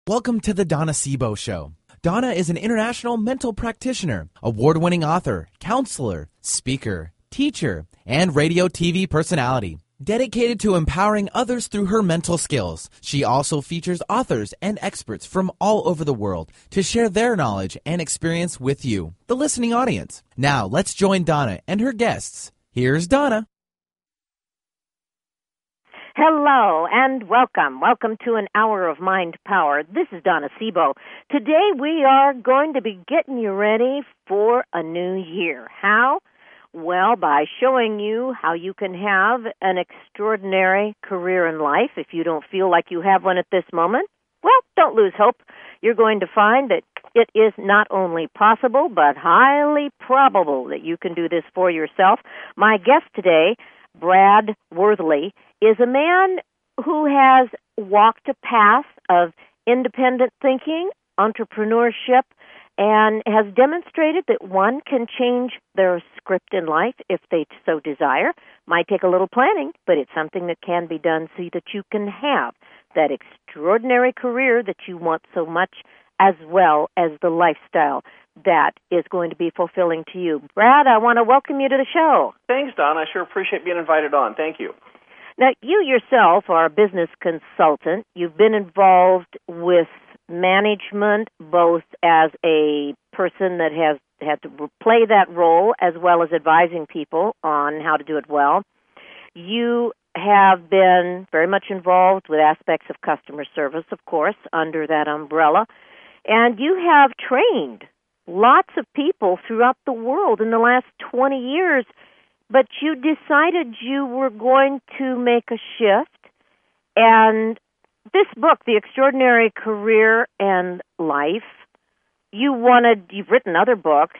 Welcome to the Donna Sebo Show. Donna is an international mental practitioner, award-winning author, counselor, speaker, teacher, and radio TV personality. Dedicated to empowering others through her mental skills, she also features authors and experts from all over the world to share their knowledge and experience with you, the listening audience. Now, let's join Donna and her guests. Here's Donna. Hello and welcome. Welcome to an hour of mind power. This is Donna Sebo. Today we are going to be getting you ready for a new year. How? Well, by showing you how you can have an extraordinary career in life. If you don't feel like you have one at this moment, well, don't lose hope. You're going to find that it is not only possible, but highly probable that you can do this for yourself. My guest today, Brad Worthley, is a man who has walked a path of independent thinking, entrepreneurship, and has demonstrated that one can change their script in life if they so desire. Might take a little planning, but it's something that can be done so that you can have that extraordinary career that you want so much, as well as the lifestyle that is going to be fulfilling to you. Brad, I want to welcome you to the show. Thanks, Don. I sure appreciate being invited on. Thank you. Now, you yourself are a business consultant. You've been involved with management, both as a person that has had to play that role as well as advising people on how to do it well. You have been very much involved with aspects of customer service, of course, under that umbrella. And you have trained lots of people throughout the world in the last 20 years, but you decided you were going to make a shift. And this book, The Extraordinary Career and Life, you've written other books.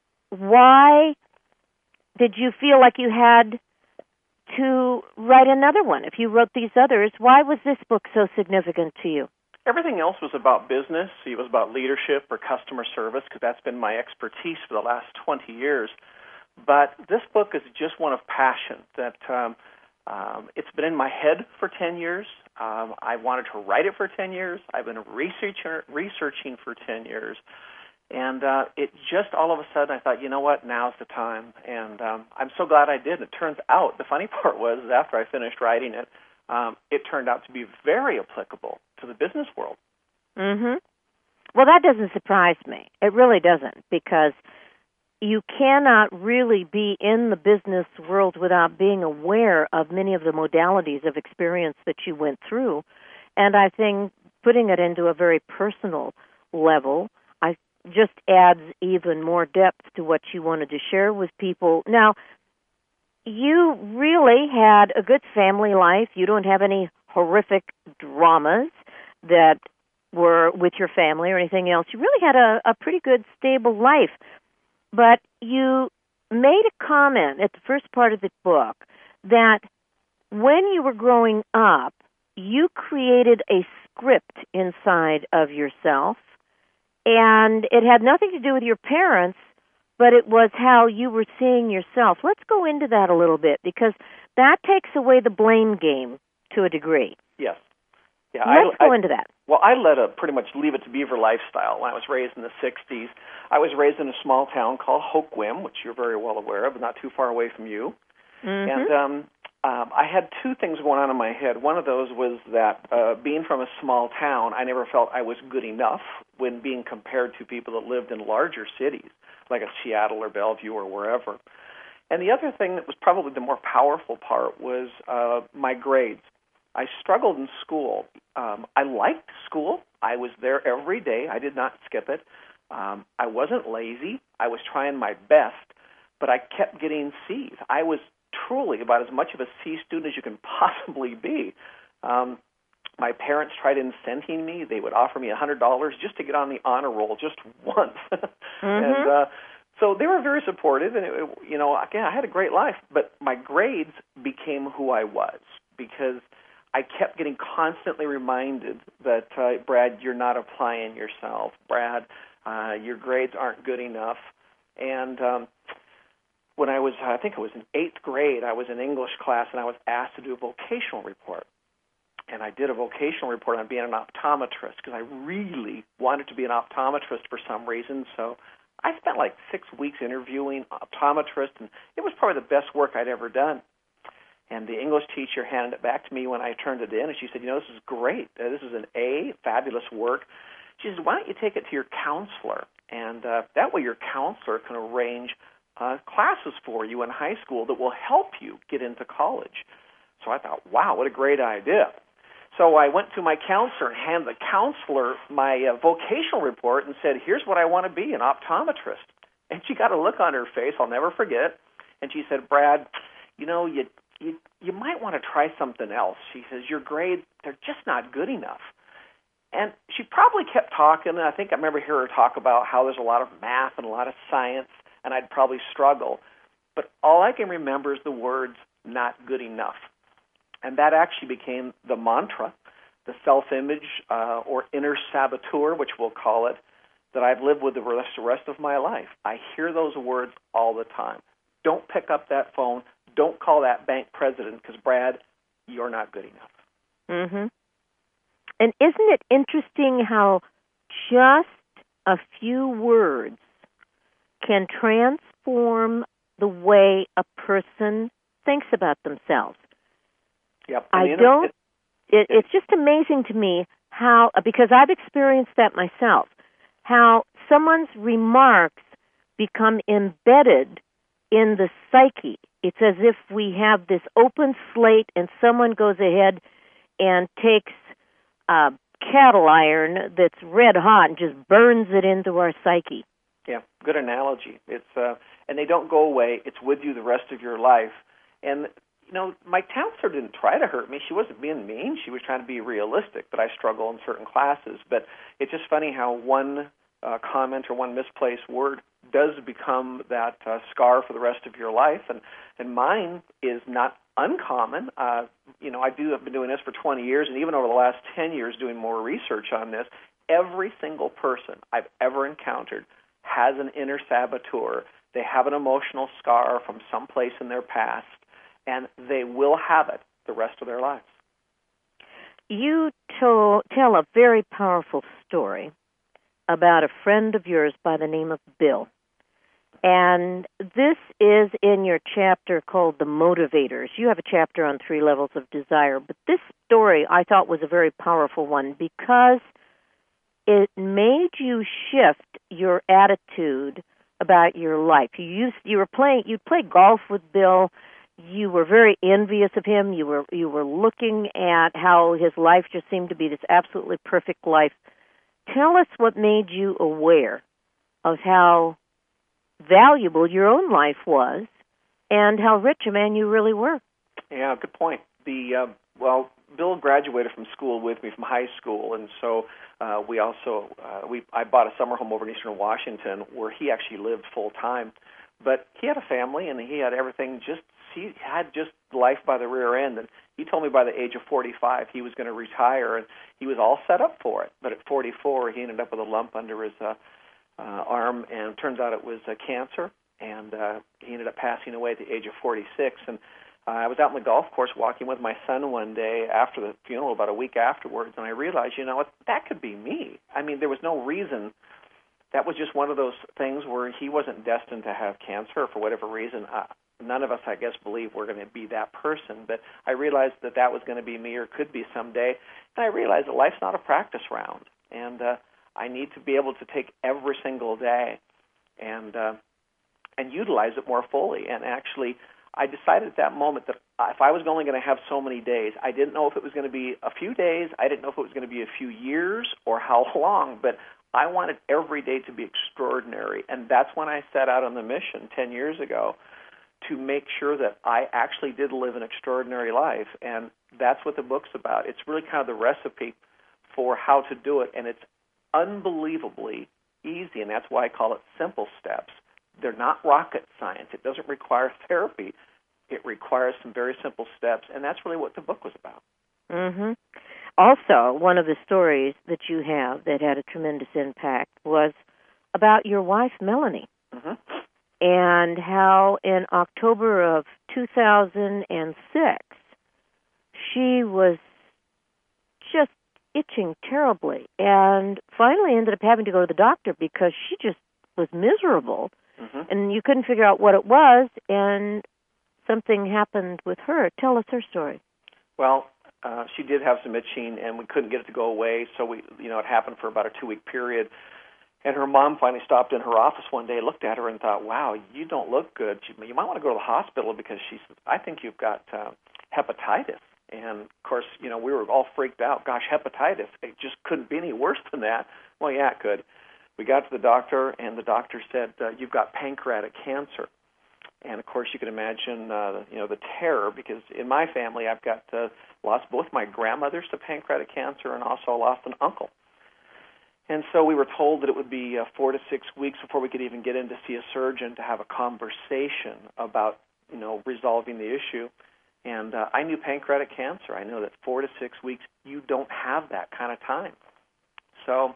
Why did you feel like you had to write another one? If you wrote these others, why was this book so significant to you? Everything else was about business. It was about leadership or customer service, because that's been my expertise for the last 20 years. But this book is just one of passion. That it's been in my head for 10 years. I wanted to write it for 10 years. I've been researching for 10 years. And it just all of a sudden I thought, you know what, now's the time. And I'm so glad I did. It turns out, the funny part was, after I finished writing it, it turned out to be very applicable to the business world. Mm-hmm. Well, that doesn't surprise me. It really doesn't, because you cannot really be in the business world without being aware of many of the modalities of experience that you went through. And I think putting it into a very personal level, just adds even more depth to what you wanted to share with people. Now, you really had a good family life. You don't have any horrific dramas that were with your family or anything else. You really had a pretty good, stable life. But you made a comment at the first part of the book that when you were growing up, you created a script inside of yourself, and it had nothing to do with your parents, but it was how you were seeing yourself. Let's go into that a little bit, because that takes away the blame game to a degree. Yes. Yeah, Let's go into that. Well, I led a pretty much Leave It to Beaver lifestyle when I was raised in the 60s. I was raised in a small town called Hoquiam, which you're very well aware of, not too far away from you. Mm-hmm. And I had two things going on in my head. One of those was that being from a small town, I never felt I was good enough when being compared to people that lived in larger cities, like a Seattle or Bellevue or wherever. And the other thing that was probably the more powerful part was my grades. I struggled in school. I liked school. I was there every day. I did not skip it. I wasn't lazy. I was trying my best, but I kept getting C's. I was truly about as much of a C student as you can possibly be. My parents tried incenting me. They would offer me $100 just to get on the honor roll just once. Mm-hmm. And so they were very supportive, and again, I had a great life. But my grades became who I was, because I kept getting constantly reminded that, Brad, you're not applying yourself. Brad, your grades aren't good enough. And when I think it was in 8th grade, I was in English class, and I was asked to do a vocational report. and I did a vocational report on being an optometrist because I really wanted to be an optometrist for some reason. So I spent like 6 weeks interviewing optometrists, and it was probably the best work I'd ever done. And the English teacher handed it back to me when I turned it in, and she said, this is great. This is an A, fabulous work. She said, why don't you take it to your counselor? And that way your counselor can arrange classes for you in high school that will help you get into college. So I thought, wow, what a great idea. So I went to my counselor and handed the counselor my vocational report and said, here's what I want to be, an optometrist. And she got a look on her face I'll never forget. And she said, Brad, you might want to try something else. She says, your grades, they're just not good enough. And she probably kept talking, and I think I remember hearing her talk about how there's a lot of math and a lot of science, and I'd probably struggle. But all I can remember is the words, not good enough. And that actually became the mantra, the self-image or inner saboteur, which we'll call it, that I've lived with the rest of my life. I hear those words all the time. Don't pick up that phone. Don't call that bank president because, Brad, you're not good enough. Mm-hmm. And isn't it interesting how just a few words can transform the way a person thinks about themselves? Yep. It's just amazing to me how, because I've experienced that myself, how someone's remarks become embedded in the psyche. It's as if we have this open slate and someone goes ahead and takes a cattle iron that's red hot and just burns it into our psyche. Yeah, good analogy. It's and they don't go away. It's with you the rest of your life. And my counselor didn't try to hurt me. She wasn't being mean. She was trying to be realistic that I struggle in certain classes. But it's just funny how one comment or one misplaced word does become that scar for the rest of your life. And mine is not uncommon. I've been doing this for 20 years, and even over the last 10 years doing more research on this, every single person I've ever encountered has an inner saboteur. They have an emotional scar from someplace in their past, and they will have it the rest of their lives. You tell a very powerful story about a friend of yours by the name of Bill. And this is in your chapter called The Motivators. You have a chapter on 3 levels of desire, but this story I thought was a very powerful one because it made you shift your attitude about your life. You played golf with Bill. You were very envious of him. You were looking at how his life just seemed to be this absolutely perfect life. Tell us what made you aware of how valuable your own life was and how rich a man you really were. Yeah, good point. Bill graduated from school with me from high school, and so I bought a summer home over in Eastern Washington where he actually lived full time. But he had a family and he had everything. He had just life by the rear end, and he told me by the age of 45 he was going to retire, and he was all set up for it. But at 44, he ended up with a lump under his arm, and it turns out it was cancer, and he ended up passing away at the age of 46. And I was out on the golf course walking with my son one day after the funeral, about a week afterwards, and I realized, that could be me. I mean, there was no reason. That was just one of those things where he wasn't destined to have cancer for whatever reason. None of us, I guess, believe we're going to be that person, but I realized that was going to be me or could be someday, and I realized that life's not a practice round, and I need to be able to take every single day and utilize it more fully. And actually, I decided at that moment that if I was only going to have so many days, I didn't know if it was going to be a few days, I didn't know if it was going to be a few years or how long, but I wanted every day to be extraordinary, and that's when I set out on the mission 10 years ago to make sure that I actually did live an extraordinary life, and that's what the book's about. It's really kind of the recipe for how to do it, and it's unbelievably easy, and that's why I call it simple steps. They're not rocket science. It doesn't require therapy. It requires some very simple steps, and that's really what the book was about. Mm-hmm. Also, one of the stories that you have that had a tremendous impact was about your wife, Melanie, and how in October of 2006, she was itching terribly, and finally ended up having to go to the doctor because she just was miserable, and you couldn't figure out what it was, and something happened with her. Tell us her story. Well, she did have some itching, and we couldn't get it to go away, so it happened for about a 2-week period. And her mom finally stopped in her office one day, looked at her, and thought, "Wow, you don't look good. You might want to go to the hospital," because she said, "I think you've got hepatitis." And, of course, we were all freaked out. Gosh, hepatitis. It just couldn't be any worse than that. Well, yeah, it could. We got to the doctor, and the doctor said, "You've got pancreatic cancer." And, of course, you can imagine, the terror, because in my family I've got lost both my grandmothers to pancreatic cancer and also lost an uncle. And so we were told that it would be 4 to 6 weeks before we could even get in to see a surgeon to have a conversation about, resolving the issue. And I knew pancreatic cancer. I know that 4 to 6 weeks, you don't have that kind of time. So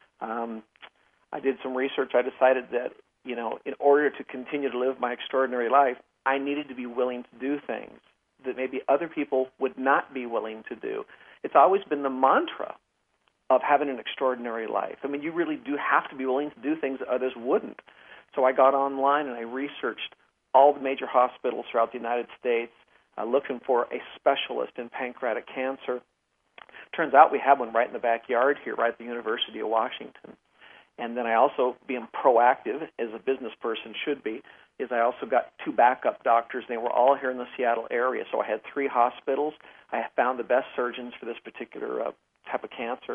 I did some research. I decided that, in order to continue to live my extraordinary life, I needed to be willing to do things that maybe other people would not be willing to do. It's always been the mantra of having an extraordinary life. I mean, you really do have to be willing to do things that others wouldn't. So I got online and I researched all the major hospitals throughout the United States, looking for a specialist in pancreatic cancer. Turns out we have one right in the backyard here, right at the University of Washington. And then I also, being proactive, as a business person should be, is I also got 2 backup doctors. They were all here in the Seattle area. So I had 3 hospitals. I found the best surgeons for this particular type of cancer.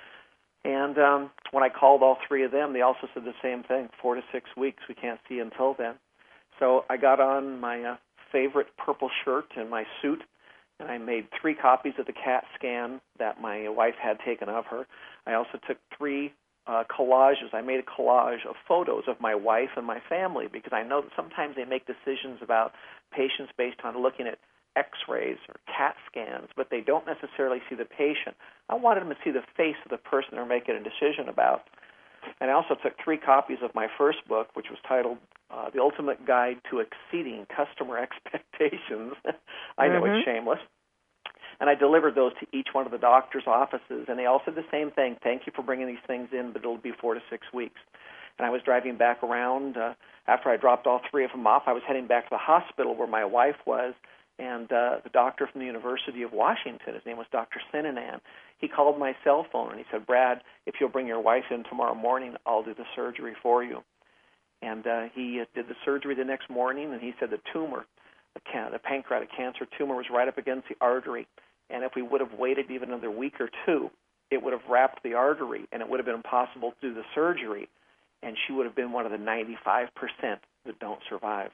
And when I called all 3 of them, they also said the same thing, 4 to 6 weeks. We can't see until then. So I got on my favorite purple shirt and my suit, and I made 3 copies of the CAT scan that my wife had taken of her. I also took 3 collages. I made a collage of photos of my wife and my family, because I know that sometimes they make decisions about patients based on looking at X-rays or CAT scans, but they don't necessarily see the patient. I wanted them to see the face of the person they're making a decision about. And I also took 3 copies of my first book, which was titled The Ultimate Guide to Exceeding Customer Expectations. I know it's shameless. And I delivered those to each one of the doctor's offices, and they all said the same thing: "Thank you for bringing these things in, but it'll be 4 to 6 weeks." And I was driving back around. After I dropped all 3 of them off, I was heading back to the hospital where my wife was, and the doctor from the University of Washington, his name was Dr. Sinanan, he called my cell phone, and he said, "Brad, if you'll bring your wife in tomorrow morning, I'll do the surgery for you." And he did the surgery the next morning, and he said the tumor, the pancreatic cancer tumor, was right up against the artery. And if we would have waited even another week or 2, it would have wrapped the artery, and it would have been impossible to do the surgery, and she would have been one of the 95% that don't survive.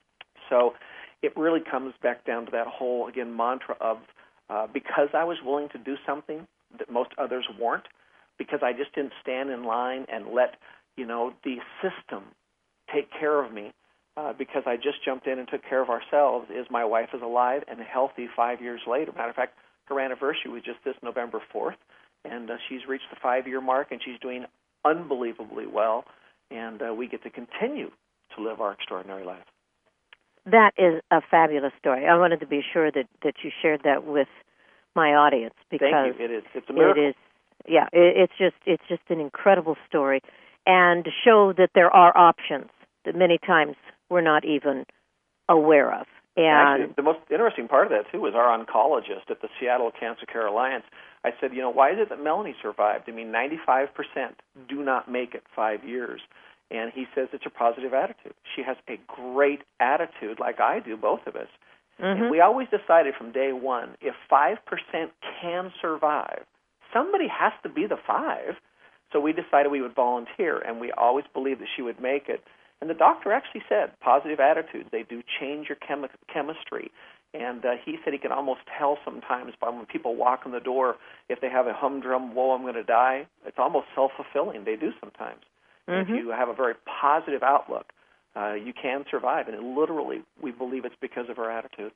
So it really comes back down to that whole, again, mantra of because I was willing to do something that most others weren't, because I just didn't stand in line and let, the system take care of me, because I just jumped in and took care of ourselves, is my wife is alive and healthy 5 years later. Matter of fact, her anniversary was just this November 4th, and she's reached the 5-year mark, and she's doing unbelievably well, and we get to continue to live our extraordinary life. That is a fabulous story. I wanted to be sure that you shared that with my audience, because thank you. It is. It's a miracle. It is. Yeah, it's just an incredible story, and to show that there are options that many times we're not even aware of. And actually, the most interesting part of that, too, was our oncologist at the Seattle Cancer Care Alliance. I said, why is it that Melanie survived? I mean, 95% do not make it 5 years. And he says it's a positive attitude. She has a great attitude, like I do, both of us. Mm-hmm. And we always decided from day one, if 5% can survive, somebody has to be the 5. So we decided we would volunteer, and we always believed that she would make it. And the doctor actually said, positive attitudes, they do change your chemistry. And he said he can almost tell sometimes by when people walk in the door, if they have a humdrum, whoa, I'm going to die, it's almost self-fulfilling. They do sometimes. Mm-hmm. If you have a very positive outlook, you can survive. And literally, we believe it's because of our attitude.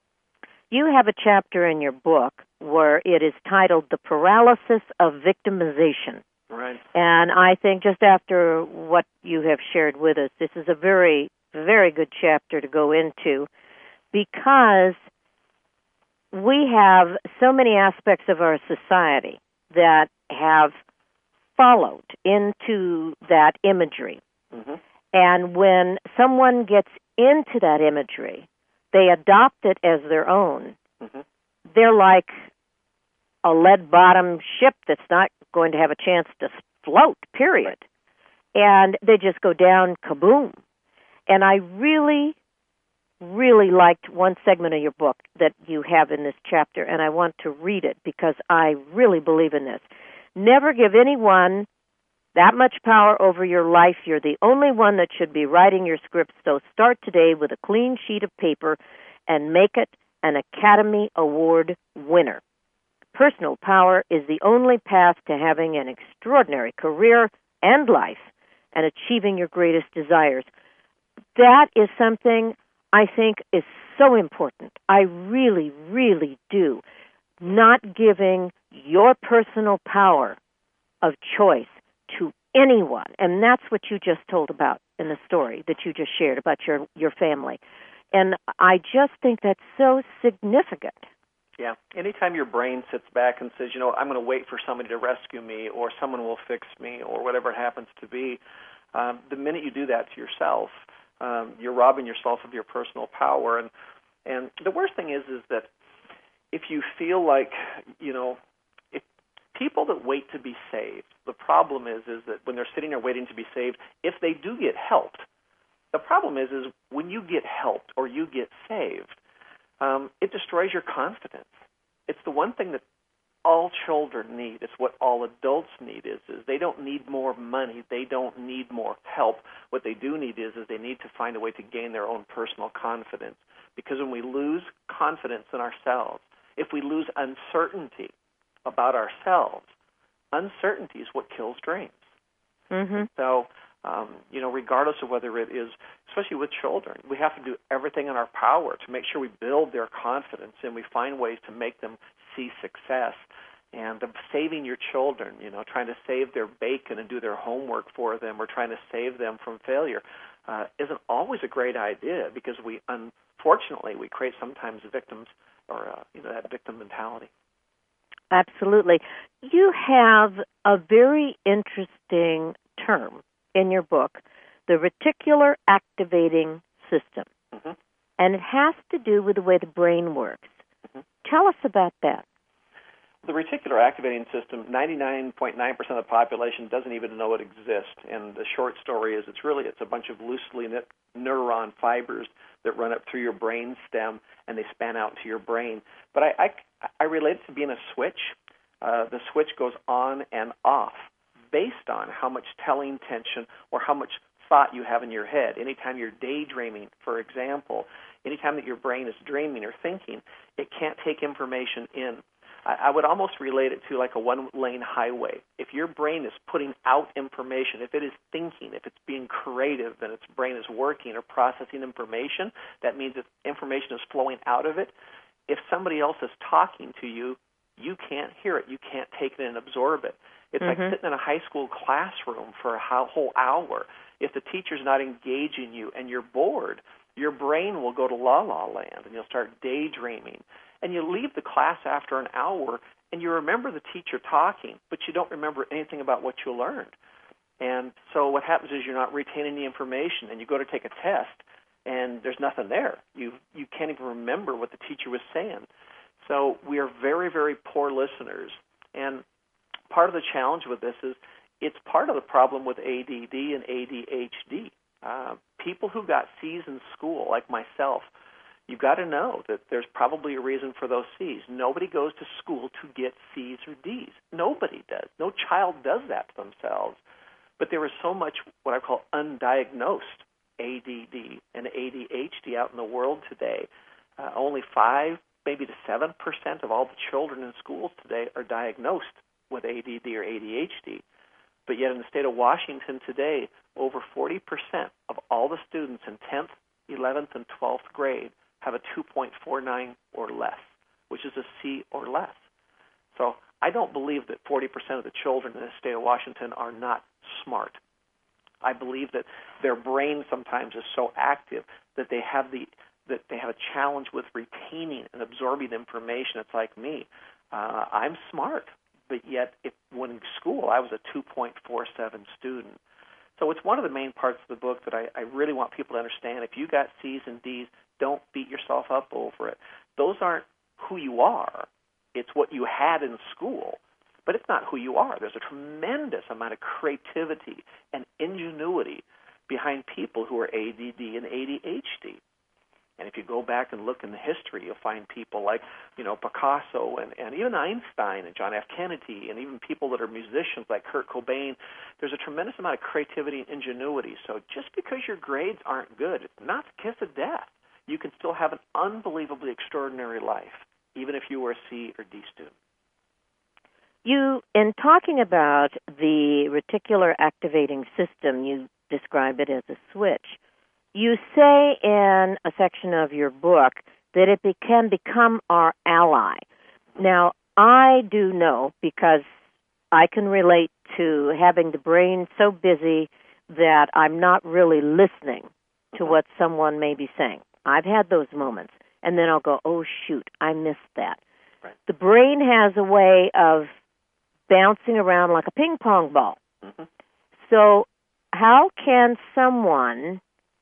You have a chapter in your book where it is titled The Paralysis of Victimization. Right. And I think just after what you have shared with us, this is a very, very good chapter to go into, because we have so many aspects of our society that have followed into that imagery. Mm-hmm. And when someone gets into that imagery, they adopt it as their own. Mm-hmm. They're like a lead-bottom ship that's not going to have a chance to float, period. And they just go down kaboom. And I really, really liked one segment of your book that you have in this chapter, and I want to read it because I really believe in this. Never give anyone that much power over your life. You're the only one that should be writing your script, so start today with a clean sheet of paper and make it an Academy Award winner. Personal power is the only path to having an extraordinary career and life and achieving your greatest desires. That is something I think is so important. I really, really do. Not giving your personal power of choice to anyone. And that's what you just told about in the story that you just shared about your family. And I just think that's so significant. Yeah. Anytime your brain sits back and says, I'm going to wait for somebody to rescue me or someone will fix me or whatever it happens to be, the minute you do that to yourself, you're robbing yourself of your personal power. And the worst thing is that if you feel like, if people that wait to be saved, the problem is that when they're sitting there waiting to be saved, if they do get helped, the problem is when you get helped or you get saved, it destroys your confidence. It's the one thing that all children need. It's what all adults need is they don't need more money. They don't need more help. What they do need is they need to find a way to gain their own personal confidence. Because when we lose confidence in ourselves, if we lose uncertainty about ourselves, uncertainty is what kills dreams. Mm-hmm. So, regardless of whether it is, especially with children, we have to do everything in our power to make sure we build their confidence and we find ways to make them see success. And saving your children, trying to save their bacon and do their homework for them or trying to save them from failure isn't always a great idea because unfortunately, we create sometimes victims or, that victim mentality. Absolutely. You have a very interesting term in your book, the reticular activating system. Mm-hmm. And it has to do with the way the brain works. Mm-hmm. Tell us about that. The reticular activating system, 99.9% of the population doesn't even know it exists. And the short story is it's a bunch of loosely knit neuron fibers that run up through your brain stem and they span out into your brain. But I relate it to being a switch. The switch goes on and off based on how much telling tension or how much thought you have in your head. Anytime you're daydreaming, for example, anytime that your brain is dreaming or thinking, it can't take information in. I would almost relate it to like a one-lane highway. If your brain is putting out information, if it is thinking, if it's being creative and its brain is working or processing information, that means that information is flowing out of it. If somebody else is talking to you, you can't hear it. You can't take it and absorb it. It's like sitting in a high school classroom for a whole hour. If the teacher's not engaging you and you're bored, your brain will go to la-la land and you'll start daydreaming. And you leave the class after an hour and you remember the teacher talking, but you don't remember anything about what you learned. And so what happens is you're not retaining the information and you go to take a test and there's nothing there. You can't even remember what the teacher was saying. So we are very, very poor listeners. And part of the challenge with this is it's part of the problem with ADD and ADHD. People who got C's in school, like myself, you've got to know that there's probably a reason for those C's. Nobody goes to school to get C's or D's. Nobody does. No child does that to themselves. But there is so much what I call undiagnosed ADD and ADHD out in the world today. Only 5, maybe to 7% of all the children in schools today are diagnosed with ADD or ADHD. But yet in the state of Washington today, over 40% of all the students in 10th, 11th, and 12th grade have a 2.49 or less, which is a C or less. So I don't believe that 40% of the children in the state of Washington are not smart. I believe that their brain sometimes is so active that they have a challenge with retaining and absorbing information. It's like me. I'm smart, but yet if a 2.47 student. So it's one of the main parts of the book that I really want people to understand. If you got C's and D's, don't beat yourself up over it. Those aren't who you are. It's what you had in school, but it's not who you are. There's a tremendous amount of creativity and ingenuity behind people who are ADD and ADHD. And if you go back and look in the history, you'll find people like, Picasso and even Einstein and John F. Kennedy and even people that are musicians like Kurt Cobain. There's a tremendous amount of creativity and ingenuity. So just because your grades aren't good, it's not the kiss of death. You can still have an unbelievably extraordinary life, even if you were a C or D student. You, in talking about the reticular activating system, you describe it as a switch. You say in a section of your book that it can become our ally. Now, I do know, because I can relate to having the brain so busy that I'm not really listening to what someone may be saying. I've had those moments, and then I'll go, oh, shoot, I missed that. Right. The brain has a way of bouncing around like a ping pong ball. Mm-hmm. So how can someone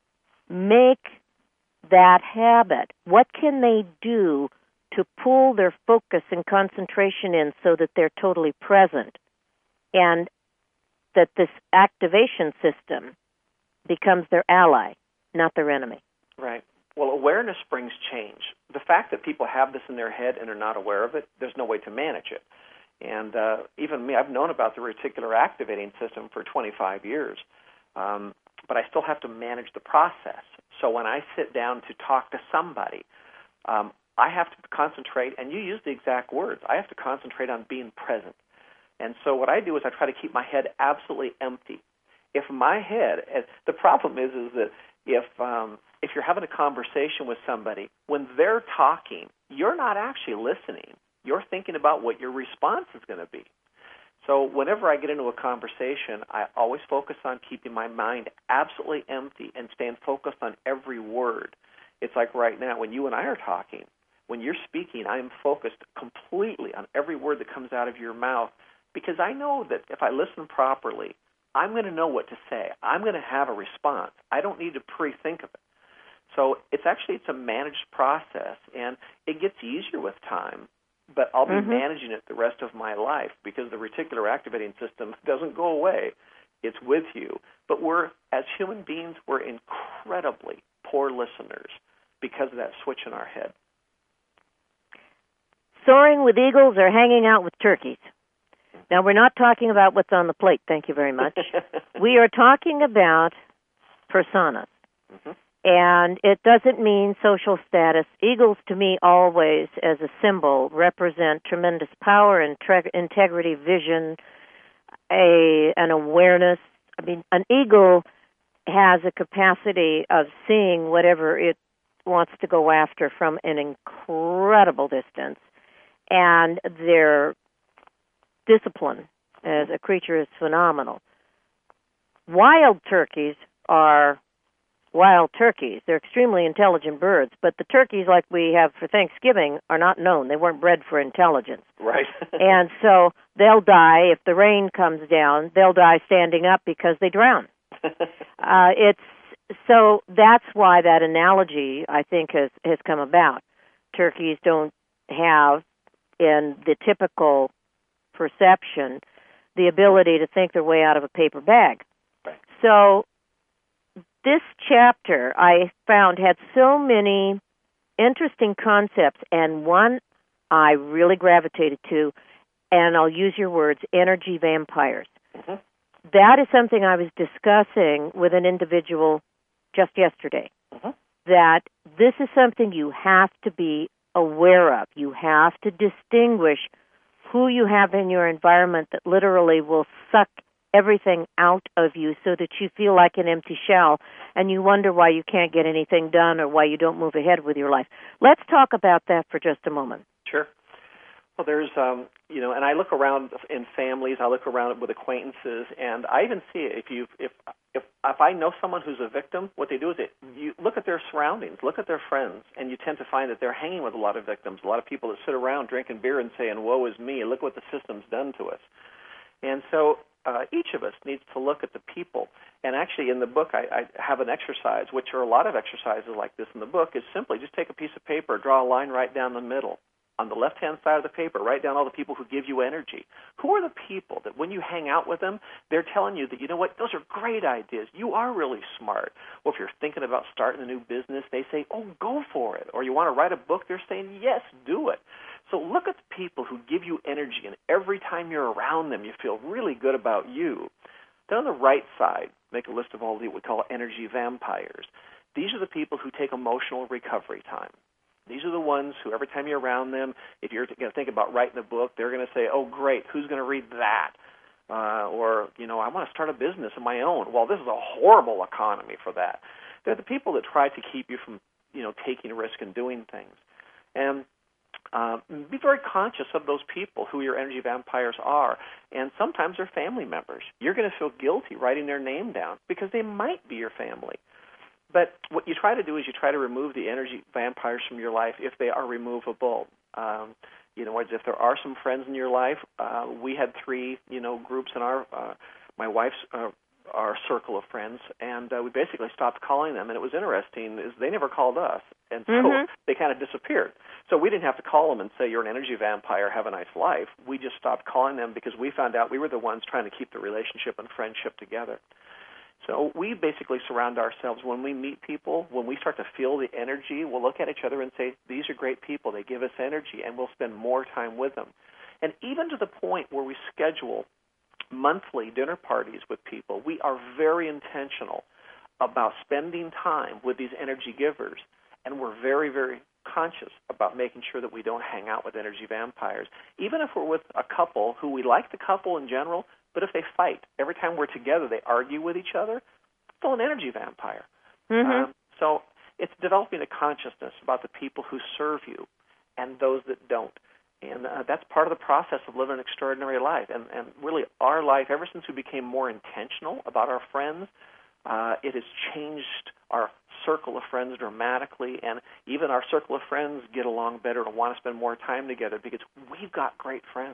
make that habit? What can they do to pull their focus and concentration in so that they're totally present and that this activation system becomes their ally, not their enemy? Right. Well, awareness brings change. The fact that people have this in their head and are not aware of it, there's no way to manage it. And even me, I've known about the reticular activating system for 25 years. But I still have to manage the process. So when I sit down to talk to somebody, I have to concentrate, and you use the exact words, I have to concentrate on being present. And so what I do is I try to keep my head absolutely empty. If my head, the problem is that if you're having a conversation with somebody, when they're talking, you're not actually listening. You're thinking about what your response is going to be. So whenever I get into a conversation, I always focus on keeping my mind absolutely empty and staying focused on every word. It's like right now when you and I are talking. When you're speaking, I am focused completely on every word that comes out of your mouth because I know that if I listen properly, I'm going to know what to say. I'm going to have a response. I don't need to pre-think of it. So it's a managed process, and it gets easier with time. But I'll be managing it the rest of my life because the reticular activating system doesn't go away. It's with you. But as human beings, we're incredibly poor listeners because of that switch in our head. Soaring with eagles or hanging out with turkeys. Now, we're not talking about what's on the plate, thank you very much. We are talking about personas. Mm-hmm. And it doesn't mean social status. Eagles, to me, always, as a symbol, represent tremendous power, integrity, vision, an awareness. I mean, an eagle has a capacity of seeing whatever it wants to go after from an incredible distance. And their discipline as a creature is phenomenal. Wild turkeys are wild turkeys. They're extremely intelligent birds, but the turkeys like we have for Thanksgiving are not known. They weren't bred for intelligence. Right. And so they'll die if the rain comes down. They'll die standing up because they drown. So that's why that analogy, I think, has come about. Turkeys don't have, in the typical perception, the ability to think their way out of a paper bag. Right. So this chapter, I found, had so many interesting concepts, and one I really gravitated to, and I'll use your words, energy vampires. Mm-hmm. That is something I was discussing with an individual just yesterday, that this is something you have to be aware of. You have to distinguish who you have in your environment that literally will suck everything out of you so that you feel like an empty shell and you wonder why you can't get anything done or why you don't move ahead with your life. Let's talk about that for just a moment. Sure. Well, there's, and I look around in families, I look around with acquaintances, and I even see it. If I know someone who's a victim, what they do is you look at their surroundings, look at their friends, and you tend to find that they're hanging with a lot of victims, a lot of people that sit around drinking beer and saying, woe is me, look what the system's done to us. And so each of us needs to look at the people. And actually in the book I have an exercise, which are a lot of exercises like this in the book, is simply just take a piece of paper, draw a line right down the middle. On the left-hand side of the paper, write down all the people who give you energy. Who are the people that when you hang out with them, they're telling you that, you know what, those are great ideas. You are really smart. Or if you're thinking about starting a new business, they say, oh, go for it. Or you want to write a book, they're saying, yes, do it. So look at the people who give you energy, and every time you're around them, you feel really good about you. Then on the right side, make a list of all the what we call energy vampires. These are the people who take emotional recovery time. These are the ones who every time you're around them, if you're going to think about writing a book, they're going to say, oh, great, who's going to read that? Or, you know, I want to start a business of my own. Well, this is a horrible economy for that. They're the people that try to keep you from, you know, taking risk and doing things. And be very conscious of those people who your energy vampires are. And sometimes they're family members. You're going to feel guilty writing their name down because they might be your family. But what you try to do is you try to remove the energy vampires from your life if they are removable. You know, if there are some friends in your life, we had 3, you know, groups in my wife's our circle of friends, and we basically stopped calling them. And it was interesting is they never called us, and so they kind of disappeared. So we didn't have to call them and say, you're an energy vampire, have a nice life. We just stopped calling them because we found out we were the ones trying to keep the relationship and friendship together. So we basically surround ourselves when we meet people, when we start to feel the energy, we'll look at each other and say, these are great people, they give us energy, and we'll spend more time with them. And even to the point where we schedule monthly dinner parties with people, we are very intentional about spending time with these energy givers, and we're very, very conscious about making sure that we don't hang out with energy vampires. Even if we're with a couple who we like the couple in general, but if they fight, every time we're together, they argue with each other, still an energy vampire. So it's developing a consciousness about the people who serve you and those that don't. And that's part of the process of living an extraordinary life. And really our life, ever since we became more intentional about our friends, it has changed our circle of friends dramatically. And even our circle of friends get along better and want to spend more time together because we've got great friends.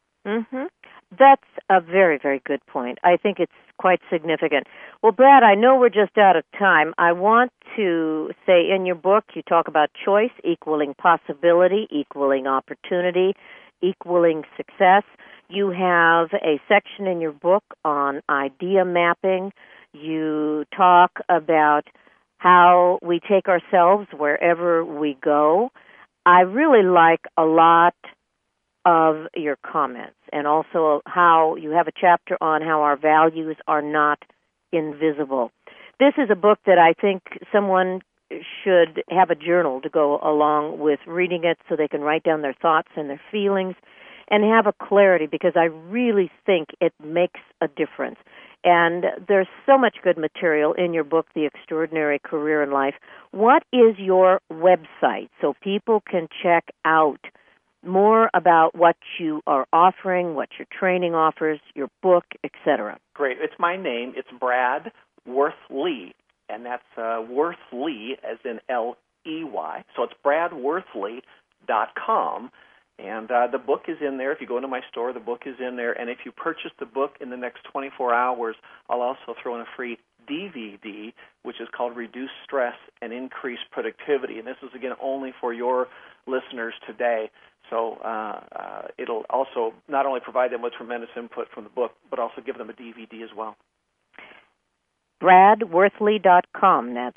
That's a very, very good point. I think it's quite significant. Well, Brad, I know we're just out of time. I want to say in your book you talk about choice equaling possibility, equaling opportunity, equaling success. You have a section in your book on idea mapping. You talk about how we take ourselves wherever we go. I really like a lot of your comments, and also how you have a chapter on how our values are not invisible. This is a book that I think someone should have a journal to go along with reading it so they can write down their thoughts and their feelings and have a clarity, because I really think it makes a difference. And there's so much good material in your book, The Extraordinary Career in Life. What is your website so people can check out more about what you are offering, what your training offers, your book, etc.? Great. It's my name. It's Brad Worthley, and that's Worthley as in L-E-Y. So it's bradworthley.com, and the book is in there. If you go into my store, the book is in there, and if you purchase the book in the next 24 hours, I'll also throw in a free DVD, which is called Reduce Stress and Increase Productivity, and this is, again, only for your listeners today. So it'll also not only provide them with tremendous input from the book, but also give them a DVD as well. BradWorthley.com. That's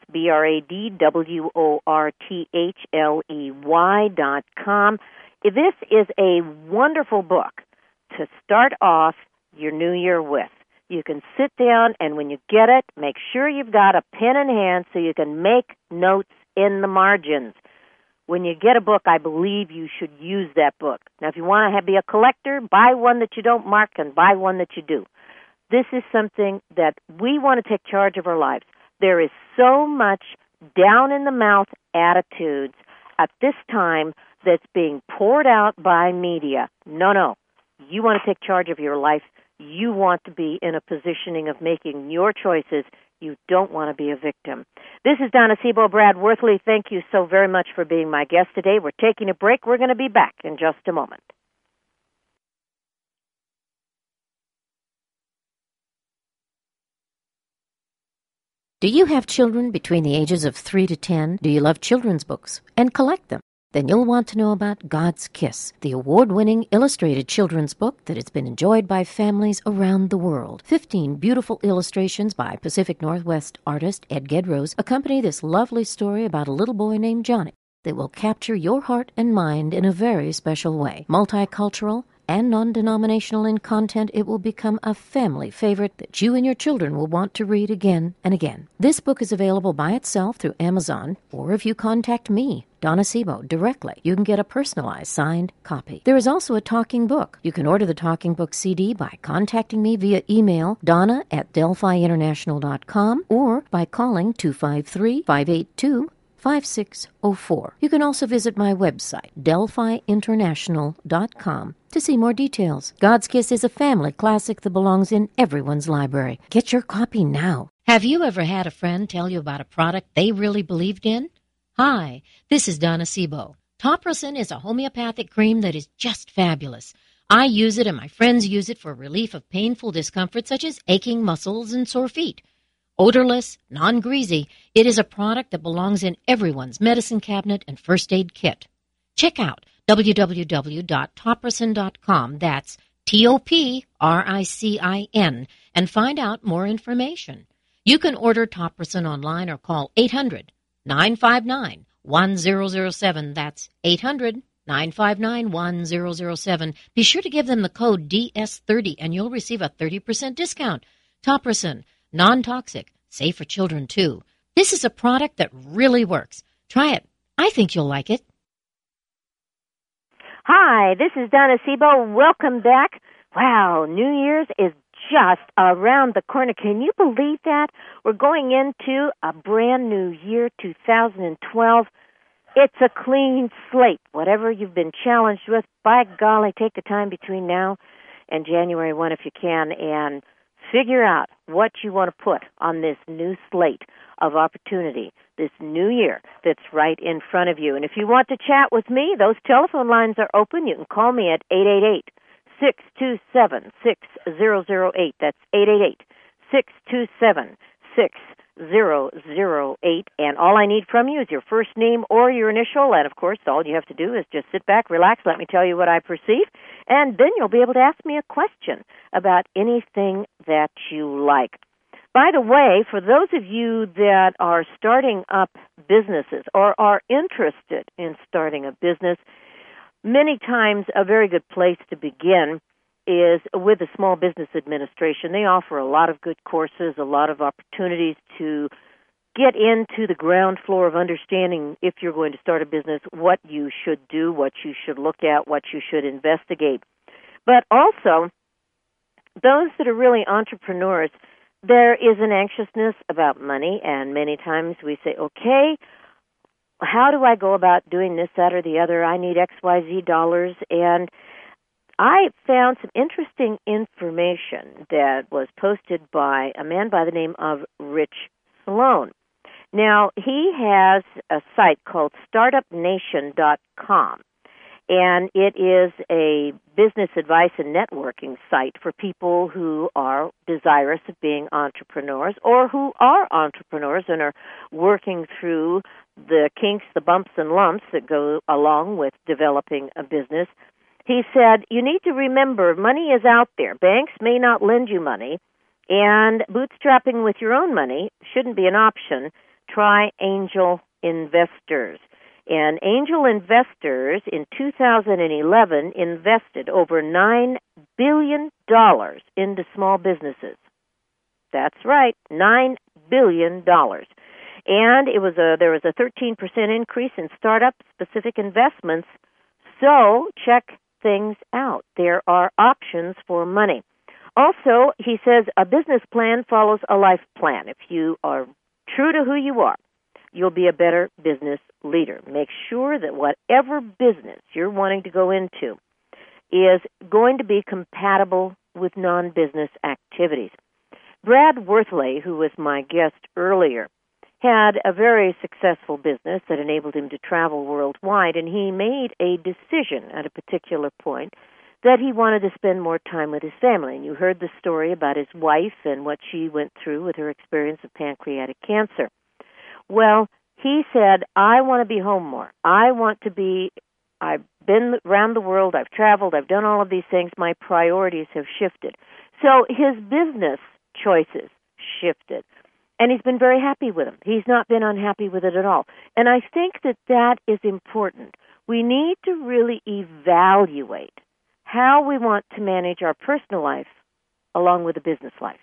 BradWorthley.com. This is a wonderful book to start off your new year with. You can sit down, and when you get it, make sure you've got a pen in hand so you can make notes in the margins. When you get a book, I believe you should use that book. Now, if you want to be a collector, buy one that you don't mark and buy one that you do. This is something that we want to take charge of our lives. There is so much down-in-the-mouth attitudes at this time that's being poured out by media. No. You want to take charge of your life. You want to be in a positioning of making your choices. You don't want to be a victim. This is Donna Sebo. Brad Worthley, thank you so very much for being my guest today. We're taking a break. We're going to be back in just a moment. Do you have children between the ages of 3 to 10? Do you love children's books and collect them? Then you'll want to know about God's Kiss, the award-winning illustrated children's book that has been enjoyed by families around the world. 15 beautiful illustrations by Pacific Northwest artist Ed Gedrose accompany this lovely story about a little boy named Johnny that will capture your heart and mind in a very special way. Multicultural and non-denominational in content, it will become a family favorite that you and your children will want to read again and again. This book is available by itself through Amazon, or if you contact me, Donna Sebo, directly, you can get a personalized signed copy. There is also a talking book. You can order the talking book CD by contacting me via email, donna@delphiinternational.com, or by calling 253-582-5604. You can also visit my website, delphiinternational.com, to see more details. God's Kiss is a family classic that belongs in everyone's library. Get your copy now. Have you ever had a friend tell you about a product they really believed in? Hi, this is Donna Sebo. Topricin is a homeopathic cream that is just fabulous. I use it and my friends use it for relief of painful discomfort such as aching muscles and sore feet. Odorless, non-greasy, it is a product that belongs in everyone's medicine cabinet and first aid kit. Check out www.topricin.com, that's TOPRICIN, and find out more information. You can order Topricin online or call 800-959-1007, that's 800-959-1007. Be sure to give them the code DS30 and you'll receive a 30% discount. Topricin, non-toxic, safe for children too. This is a product that really works. Try it. I think you'll like it. Hi, this is Donna Sebo. Welcome back. Wow, New Year's is just around the corner. Can you believe that? We're going into a brand new year, 2012. It's a clean slate. Whatever you've been challenged with, by golly, take the time between now and January 1 if you can and figure out what you want to put on this new slate of opportunity, this new year that's right in front of you. And if you want to chat with me, those telephone lines are open. You can call me at 888-627-6008. That's 888-627-6008. And all I need from you is your first name or your initial. And, of course, all you have to do is just sit back, relax, let me tell you what I perceive. And then you'll be able to ask me a question about anything that you like. By the way, for those of you that are starting up businesses or are interested in starting a business, many times a very good place to begin is with the Small Business Administration. They offer a lot of good courses, a lot of opportunities to get into the ground floor of understanding, if you're going to start a business, what you should do, what you should look at, what you should investigate. But also, those that are really entrepreneurs, there is an anxiousness about money, and many times we say, okay, how do I go about doing this, that, or the other? I need XYZ dollars. And I found some interesting information that was posted by a man by the name of Rich Sloan. Now, he has a site called StartupNation.com, and it is a business advice and networking site for people who are desirous of being entrepreneurs or who are entrepreneurs and are working through the kinks, the bumps and lumps that go along with developing a business. He said, you need to remember, money is out there. Banks may not lend you money, and bootstrapping with your own money shouldn't be an option. Try angel investors. And angel investors in 2011 invested over $9 billion into small businesses. That's right, $9 billion. And there was a 13% increase in startup-specific investments. So check things out. There are options for money. Also, he says a business plan follows a life plan. If you are true to who you are, you'll be a better business leader. Make sure that whatever business you're wanting to go into is going to be compatible with non-business activities. Brad Worthley, who was my guest earlier, had a very successful business that enabled him to travel worldwide, and he made a decision at a particular point that he wanted to spend more time with his family. And you heard the story about his wife and what she went through with her experience of pancreatic cancer. Well, he said, I want to be home more. I've been around the world, I've traveled, I've done all of these things. My priorities have shifted. So his business choices shifted. And he's been very happy with them. He's not been unhappy with it at all. And I think that that is important. We need to really evaluate how we want to manage our personal life along with the business life.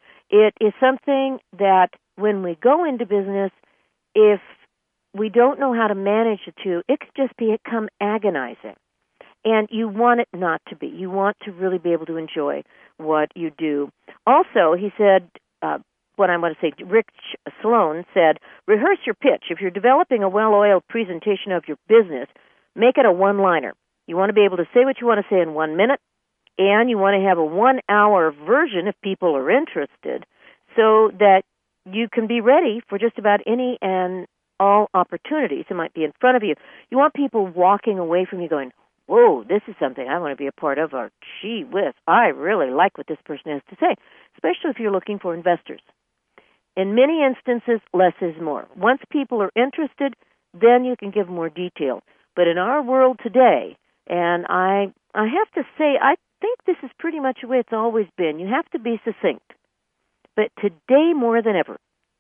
It is something that when we go into business, if we don't know how to manage the two, it could just become agonizing. And you want it not to be. You want to really be able to enjoy what you do. Also, he said, what I want to say, Rich Sloan said, rehearse your pitch. If you're developing a well-oiled presentation of your business, make it a one-liner. You want to be able to say what you want to say in 1 minute, and you want to have a 1-hour version if people are interested, so that you can be ready for just about any and all opportunities that might be in front of you. You want people walking away from you going, whoa, this is something I want to be a part of, or gee whiz, I really like what this person has to say, especially if you're looking for investors. In many instances, less is more. Once people are interested, then you can give more detail. But in our world today, and I have to say, I think this is pretty much the way it's always been. You have to be succinct. But today more than ever,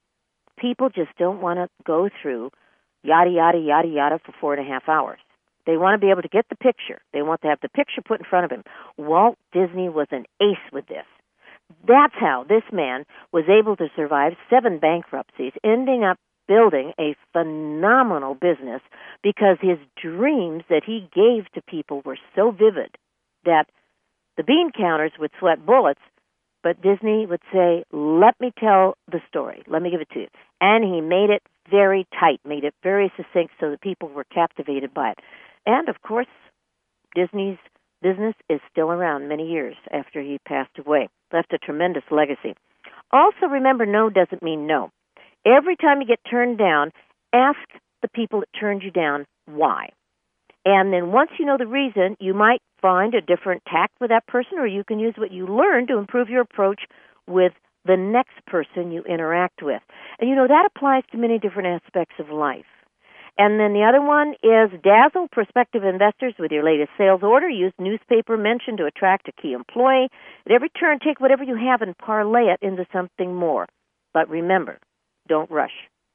people just don't want to go through yada, yada, yada, yada for 4.5 hours. They want to be able to get the picture. They want to have the picture put in front of him. Walt Disney was an ace with this. That's how this man was able to survive 7 bankruptcies, ending up building a phenomenal business because his dreams that he gave to people were so vivid that the bean counters would sweat bullets, but Disney would say, let me tell the story. Let me give it to you. And he made it very tight, made it very succinct so that people were captivated by it. And, of course, Disney's business is still around many years after he passed away. Left a tremendous legacy. Also, remember, no doesn't mean no. Every time you get turned down, ask the people that turned you down why. And then once you know the reason, you might find a different tact with that person, or you can use what you learned to improve your approach with the next person you interact with. And, that applies to many different aspects of life. And then the other one is dazzle prospective investors with your latest sales order. Use newspaper mention to attract a key employee. At every turn, take whatever you have and parlay it into something more. But remember, don't rush.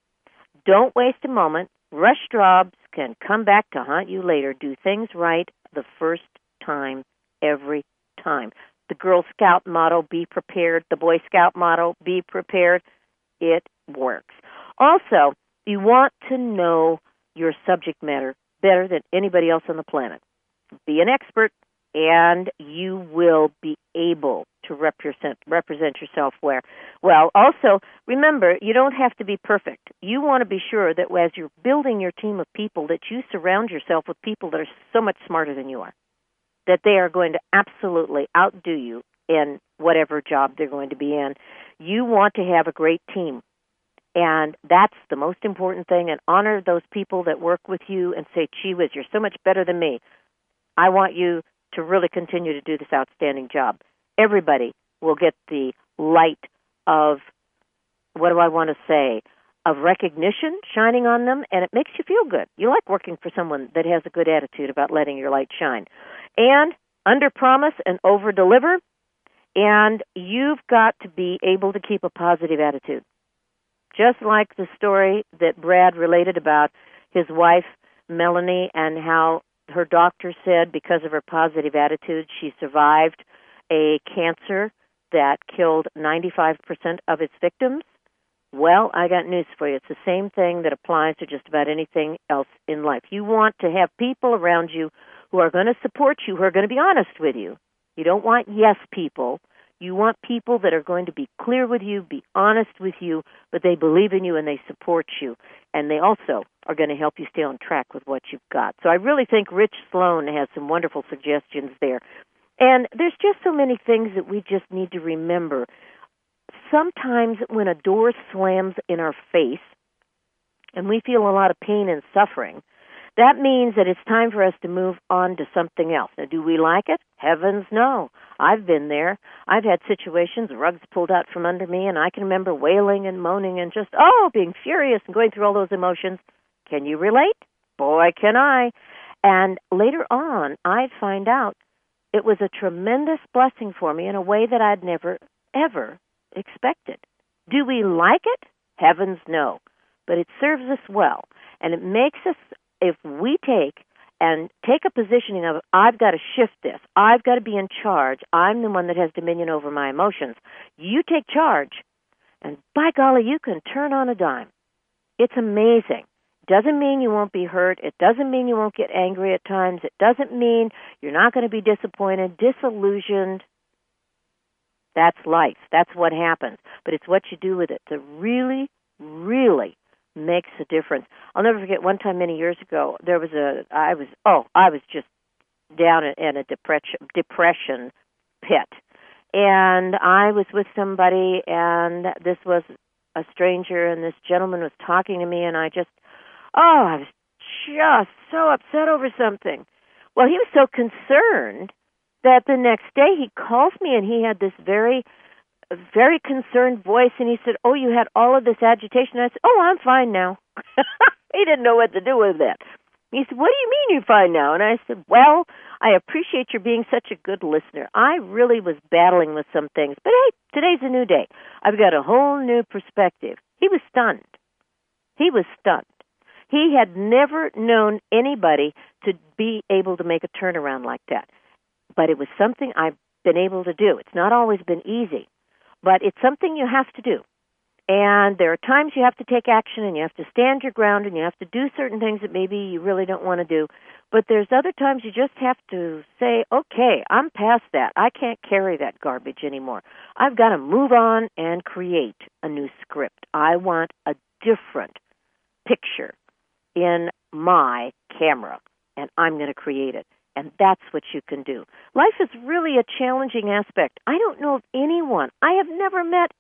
Don't waste a moment. Rush jobs can come back to haunt you later. Do things right the first time, every time. The Girl Scout motto, be prepared. The Boy Scout motto, be prepared. It works. Also, you want to know your subject matter better than anybody else on the planet. Be an expert, and you will be able to represent yourself well. Also, remember, you don't have to be perfect. You want to be sure that as you're building your team of people, that you surround yourself with people that are so much smarter than you are, that they are going to absolutely outdo you in whatever job they're going to be in. You want to have a great team. And that's the most important thing, and honor those people that work with you and say, gee whiz, you're so much better than me. I want you to really continue to do this outstanding job. Everybody will get the light of, of recognition shining on them, and it makes you feel good. You like working for someone that has a good attitude about letting your light shine. And under-promise and over-deliver, and you've got to be able to keep a positive attitude. Just like the story that Brad related about his wife, Melanie, and how her doctor said because of her positive attitude, she survived a cancer that killed 95% of its victims. Well, I got news for you. It's the same thing that applies to just about anything else in life. You want to have people around you who are going to support you, who are going to be honest with you. You don't want yes people. You want people that are going to be clear with you, be honest with you, but they believe in you and they support you. And they also are going to help you stay on track with what you've got. So I really think Rich Sloan has some wonderful suggestions there. And there's just so many things that we just need to remember. Sometimes when a door slams in our face and we feel a lot of pain and suffering, that means that it's time for us to move on to something else. Now, do we like it? Heavens, no. I've been there. I've had situations, rugs pulled out from under me, and I can remember wailing and moaning and just, being furious and going through all those emotions. Can you relate? Boy, can I. And later on, I'd find out it was a tremendous blessing for me in a way that I'd never, ever expected. Do we like it? Heavens, no. But it serves us well. And it makes us, if we take a positioning of, I've got to shift this, I've got to be in charge, I'm the one that has dominion over my emotions. You take charge, and by golly, you can turn on a dime. It's amazing. Doesn't mean you won't be hurt. It doesn't mean you won't get angry at times. It doesn't mean you're not going to be disappointed, disillusioned. That's life. That's what happens. But it's what you do with it that really, really makes a difference. I'll never forget one time many years ago, I was just down in a depression pit. And I was with somebody, and this was a stranger, and this gentleman was talking to me, and I was just so upset over something. Well, he was so concerned that the next day he calls me, and he had this very, very concerned voice, and he said, "Oh, you had all of this agitation." And I said, "Oh, I'm fine now." He didn't know what to do with that. He said, "What do you mean you're fine now?" And I said, "Well, I appreciate your being such a good listener. I really was battling with some things, but hey, today's a new day. I've got a whole new perspective." He was stunned. He was stunned. He had never known anybody to be able to make a turnaround like that. But it was something I've been able to do. It's not always been easy, but it's something you have to do. And there are times you have to take action, and you have to stand your ground, and you have to do certain things that maybe you really don't want to do. But there's other times you just have to say, okay, I'm past that. I can't carry that garbage anymore. I've got to move on and create a new script. I want a different picture in my camera, and I'm going to create it. And that's what you can do. Life is really a challenging aspect. I don't know of anyone, I have never met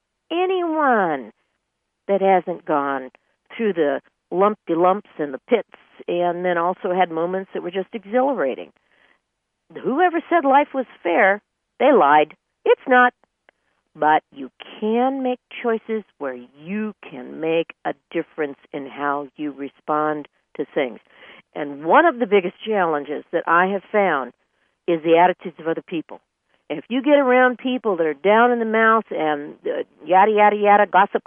anyone that hasn't gone through the lumps and the pits, and then also had moments that were just exhilarating. Whoever said life was fair, they lied. It's not. But you can make choices where you can make a difference in how you respond to things. And one of the biggest challenges that I have found is the attitudes of other people. If you get around people that are down in the mouth and yada, yada, yada, gossip,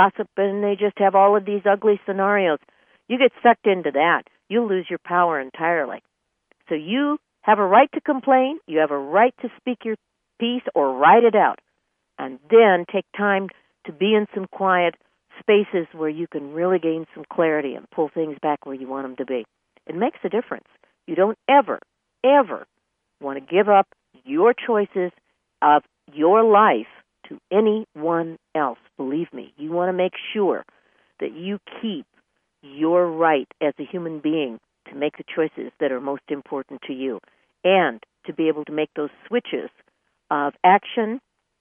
and they just have all of these ugly scenarios, you get sucked into that. You'll lose your power entirely. So you have a right to complain. You have a right to speak your piece or write it out. And then take time to be in some quiet spaces where you can really gain some clarity and pull things back where you want them to be. It makes a difference. You don't ever, ever want to give up your choices of your life to anyone else. Believe me, you want to make sure that you keep your right as a human being to make the choices that are most important to you, and to be able to make those switches of action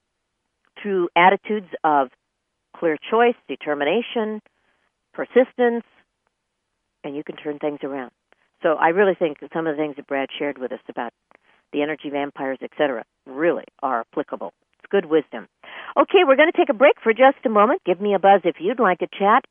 through attitudes of clear choice, determination, persistence, and you can turn things around. So I really think that some of the things that Brad shared with us about the energy vampires, etc., really are applicable. It's good wisdom. Okay, we're going to take a break for just a moment. Give me a buzz if you'd like to chat,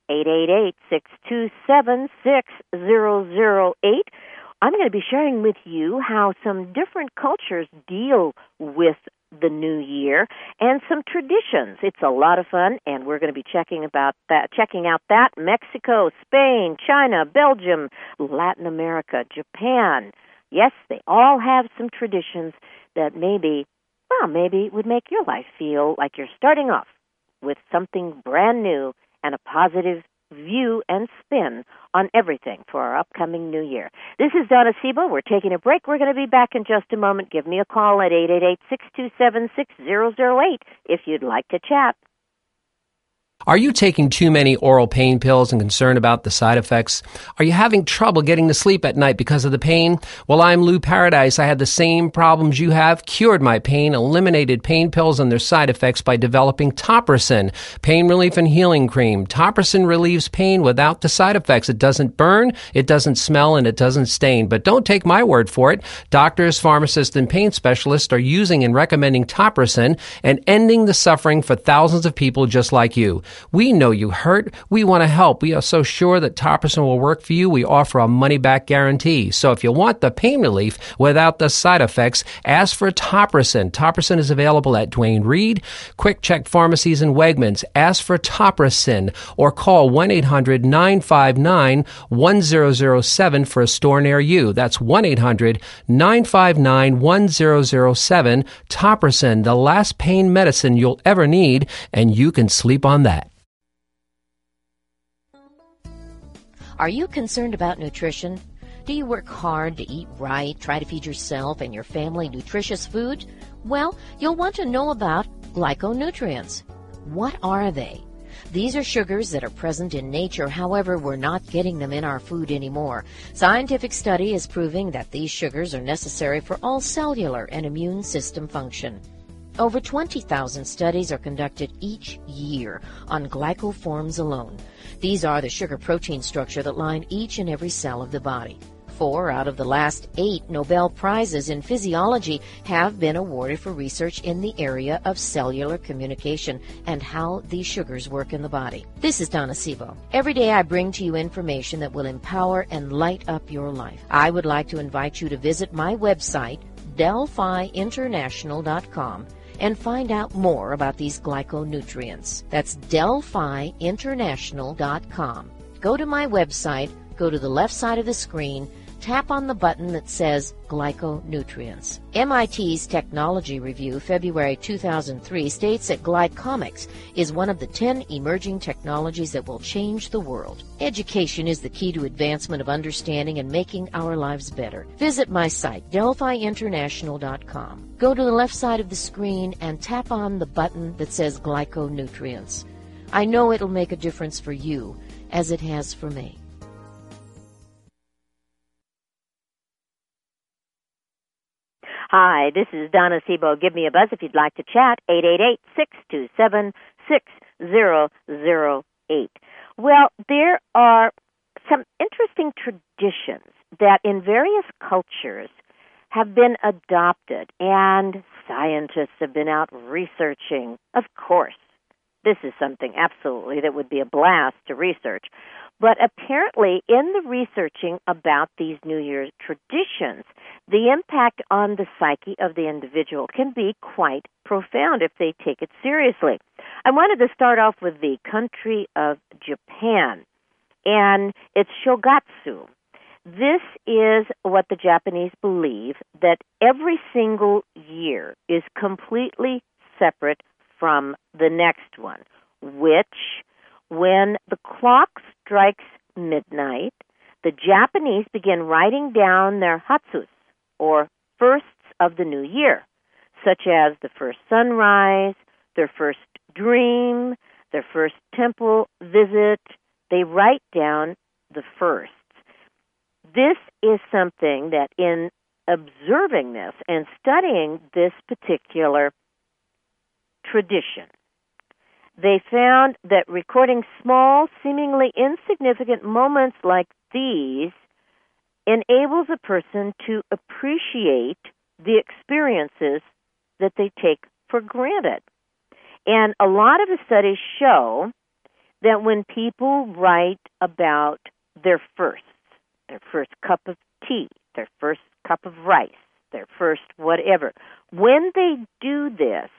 888-627-6008. I'm going to be sharing with you how some different cultures deal with the new year and some traditions. It's a lot of fun, and we're going to be checking out that Mexico, Spain, China, Belgium, Latin America, Japan. Yes, they all have some traditions that maybe would make your life feel like you're starting off with something brand new and a positive view and spin on everything for our upcoming new year. This is Donna Sebo. We're taking a break. We're going to be back in just a moment. Give me a call at 888-627-6008 if you'd like to chat. Are you taking too many oral pain pills and concerned about the side effects? Are you having trouble getting to sleep at night because of the pain? Well, I'm Lou Paradise. I had the same problems you have, cured my pain, eliminated pain pills and their side effects by developing Topricin, pain relief and healing cream. Topricin relieves pain without the side effects. It doesn't burn, it doesn't smell, and it doesn't stain. But don't take my word for it. Doctors, pharmacists, and pain specialists are using and recommending Topricin and ending the suffering for thousands of people just like you. We know you hurt. We want to help. We are so sure that Topricin will work for you. We offer a money-back guarantee. So if you want the pain relief without the side effects, ask for Topricin. Topricin is available at Duane Reade, Quick Check Pharmacies, and Wegmans. Ask for Topricin or call 1-800-959-1007 for a store near you. That's 1-800-959-1007. Topricin, the last pain medicine you'll ever need, and you can sleep on that. Are you concerned about nutrition? Do you work hard to eat right, try to feed yourself and your family nutritious food? Well, you'll want to know about glyconutrients. What are they? These are sugars that are present in nature, however, we're not getting them in our food anymore. Scientific study is proving that these sugars are necessary for all cellular and immune system function. Over 20,000 studies are conducted each year on glycoforms alone. These are the sugar-protein structure that line each and every cell of the body. 4 out of the last 8 Nobel Prizes in physiology have been awarded for research in the area of cellular communication and how these sugars work in the body. This is Donna Sebo. Every day I bring to you information that will empower and light up your life. I would like to invite you to visit my website, DelphiInternational.com, and find out more about these glyconutrients. That's DelphiInternational.com. Go to my website, go to the left side of the screen, tap on the button that says Glyconutrients. MIT's Technology Review, February 2003, states that glycomics is one of the 10 emerging technologies that will change the world. Education is the key to advancement of understanding and making our lives better. Visit my site, DelphiInternational.com. Go to the left side of the screen and tap on the button that says Glyconutrients. I know it'll make a difference for you, as it has for me. Hi, this is Donna Sebo. Give me a buzz if you'd like to chat, 888-627-6008. Well, there are some interesting traditions that in various cultures have been adopted, and scientists have been out researching. Of course, this is something absolutely that would be a blast to research. But apparently, in the researching about these New Year's traditions, the impact on the psyche of the individual can be quite profound if they take it seriously. I wanted to start off with the country of Japan, and it's Shogatsu. This is what the Japanese believe, that every single year is completely separate from the next one, which, when the clock strikes midnight, the Japanese begin writing down their hatsus, or firsts of the new year, such as the first sunrise, their first dream, their first temple visit. They write down the firsts. This is something that in observing this and studying this particular tradition, they found that recording small, seemingly insignificant moments like these enables a person to appreciate the experiences that they take for granted. And a lot of the studies show that when people write about their first cup of tea, their first cup of rice, their first whatever, when they do this,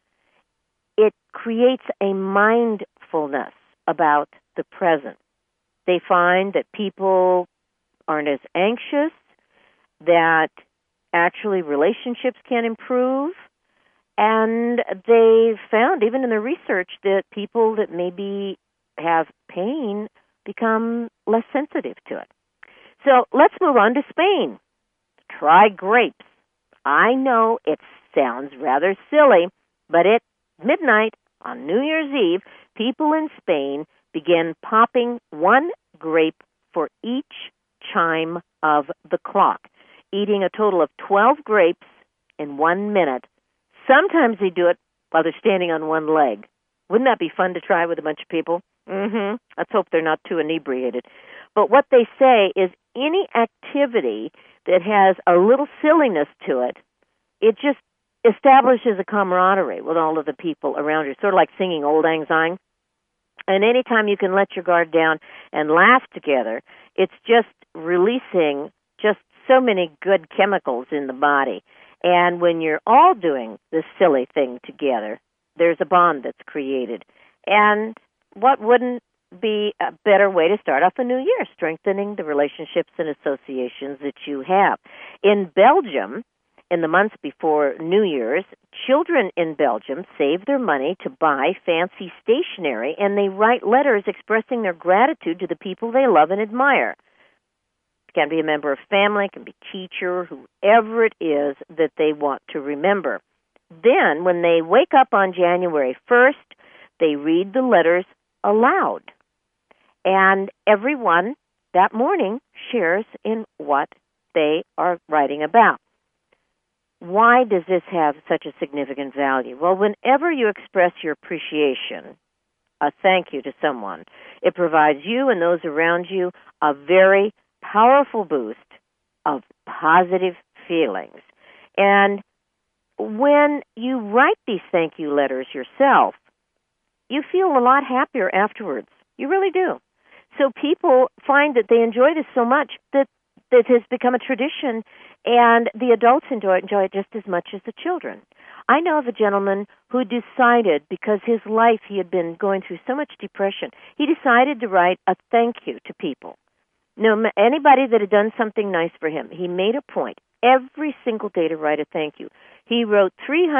it creates a mindfulness about the present. They find that people aren't as anxious, that actually relationships can improve, and they found, even in the research, that people that maybe have pain become less sensitive to it. So let's move on to Spain. Try grapes. I know it sounds rather silly, but at midnight on New Year's Eve, people in Spain began popping one grape for each chime of the clock, eating a total of 12 grapes in 1 minute. Sometimes they do it while they're standing on one leg. Wouldn't that be fun to try with a bunch of people? Let's hope they're not too inebriated. But what they say is any activity that has a little silliness to it, it just establishes a camaraderie with all of the people around you, sort of like singing Old Lang Syne. And anytime you can let your guard down and laugh together, it's just releasing just so many good chemicals in the body. And when you're all doing this silly thing together, there's a bond that's created. And what wouldn't be a better way to start off a new year, strengthening the relationships and associations that you have. In Belgium, in the months before New Year's, children in Belgium save their money to buy fancy stationery, and they write letters expressing their gratitude to the people they love and admire. It can be a member of family, it can be teacher, whoever it is that they want to remember. Then, when they wake up on January 1st, they read the letters aloud. And everyone that morning shares in what they are writing about. Why does this have such a significant value? Well, whenever you express your appreciation, a thank you to someone, it provides you and those around you a very powerful boost of positive feelings. And when you write these thank you letters yourself, you feel a lot happier afterwards. You really do. So people find that they enjoy this so much that it has become a tradition, and the adults enjoy it just as much as the children. I know of a gentleman who decided, because his life, he had been going through so much depression, he decided to write a thank you to people. Anybody that had done something nice for him, he made a point every single day to write a thank you. He wrote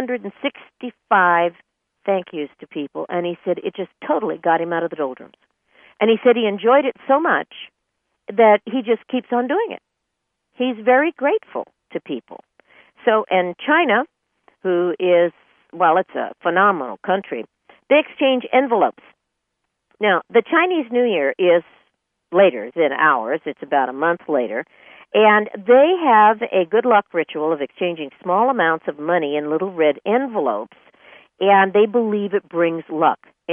365 thank yous to people, and he said it just totally got him out of the doldrums. And he said he enjoyed it so much that he just keeps on doing it. He's very grateful to people. So, and China, who is, well, it's a phenomenal country, they exchange envelopes. Now, the Chinese New Year is later than ours. It's about a month later. And they have a good luck ritual of exchanging small amounts of money in little red envelopes, and they believe it brings luck.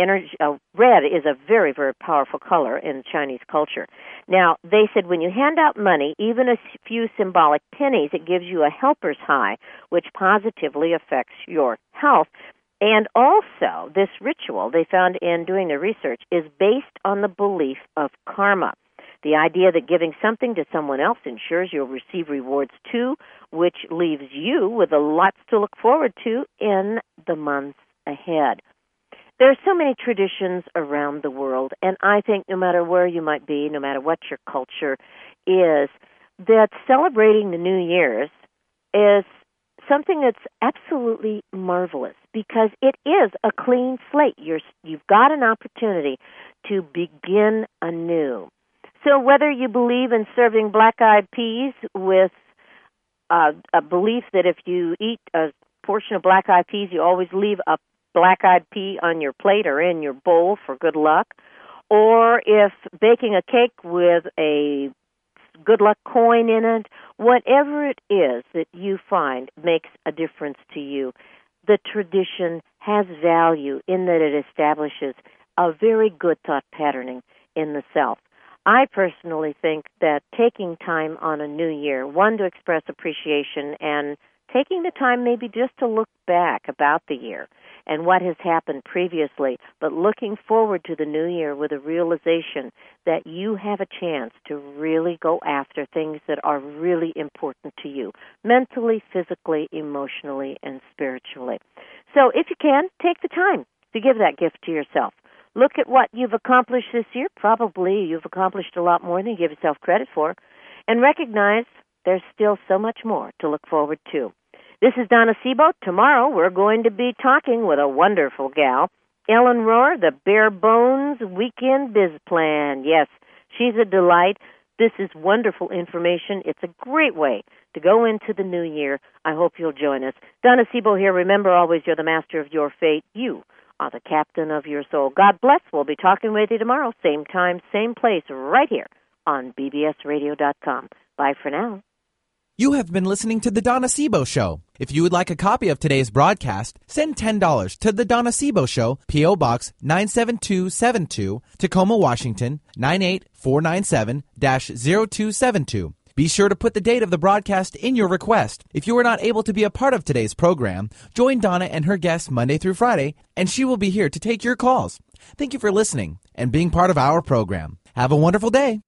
Red is a very, very powerful color in Chinese culture. Now, they said when you hand out money, even a few symbolic pennies, it gives you a helper's high, which positively affects your health. And also, this ritual, they found in doing their research, is based on the belief of karma. The idea that giving something to someone else ensures you'll receive rewards too, which leaves you with a lot to look forward to in the months ahead. There are so many traditions around the world, and I think no matter where you might be, no matter what your culture is, that celebrating the New Year's is something that's absolutely marvelous because it is a clean slate. You've got an opportunity to begin anew. So whether you believe in serving black-eyed peas with a belief that if you eat a portion of black-eyed peas, you always leave a black-eyed pea on your plate or in your bowl for good luck, or if baking a cake with a good luck coin in it, whatever it is that you find makes a difference to you, the tradition has value in that it establishes a very good thought patterning in the self. I personally think that taking time on a new year, one, to express appreciation, and taking the time maybe just to look back about the year and what has happened previously, but looking forward to the new year with a realization that you have a chance to really go after things that are really important to you, mentally, physically, emotionally, and spiritually. So if you can, take the time to give that gift to yourself. Look at what you've accomplished this year. Probably you've accomplished a lot more than you give yourself credit for. And recognize there's still so much more to look forward to. This is Donna Seabolt. Tomorrow we're going to be talking with a wonderful gal, Ellen Rohr, the Bare Bones Weekend Biz Plan. Yes, she's a delight. This is wonderful information. It's a great way to go into the new year. I hope you'll join us. Donna Seabolt here. Remember always, you're the master of your fate. You the captain of your soul. God bless. We'll be talking with you tomorrow, same time, same place, right here on bbsradio.com. Bye for now. You have been listening to The Donna Sebo Show. If you would like a copy of today's broadcast, send $10 to The Donna Sebo Show, P.O. Box 97272, Tacoma, Washington, 98497-0272. Be sure to put the date of the broadcast in your request. If you are not able to be a part of today's program, join Donna and her guests Monday through Friday, and she will be here to take your calls. Thank you for listening and being part of our program. Have a wonderful day.